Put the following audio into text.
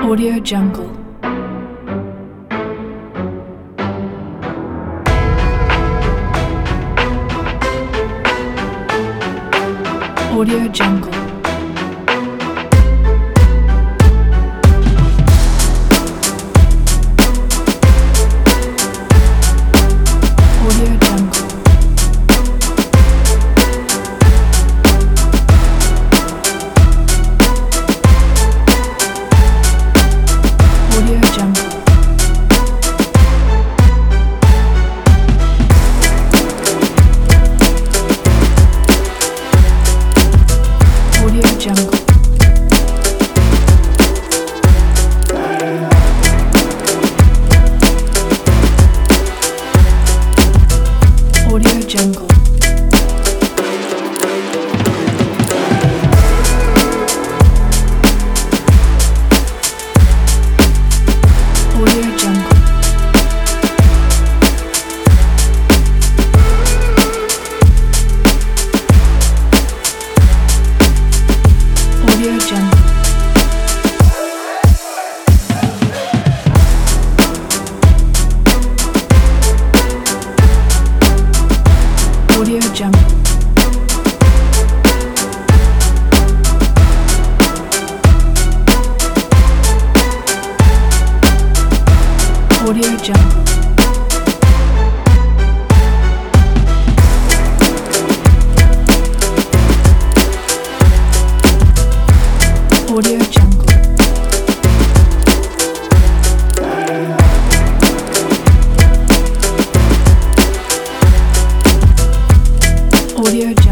Audio Jungle. Audio Jungle. Audio Jungle. Audio Jungle. Audio Jungle. Audio Jungle. Audio Jungle. Audio Jungle. Audio Jungle. Audio Jungle. Audio Jungle. Audio Jungle.